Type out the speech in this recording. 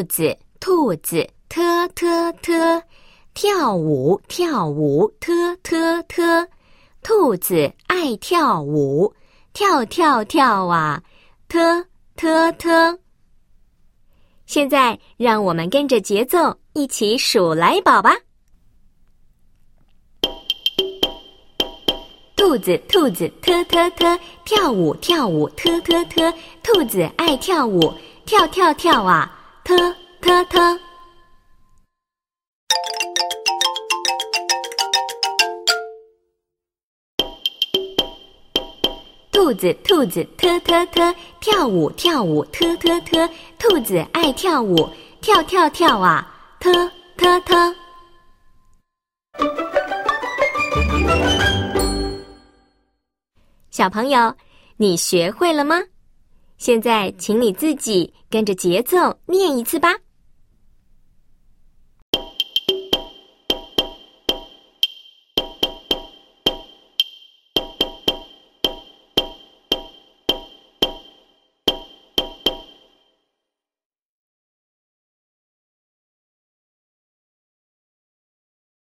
兔子，兔子，特特特，跳舞跳舞，特特特，兔子爱跳舞，跳跳跳啊，特特特。现在让我们跟着节奏一起数来宝吧。兔子，兔子，特特特，跳舞跳舞，特特特，兔子爱跳舞，跳跳跳啊，特特特。兔子，兔子，特特特，跳舞跳舞，特特特，兔子爱跳舞，跳跳跳啊，特特特。小朋友，你学会了吗？现在请你自己跟着节奏念一次吧。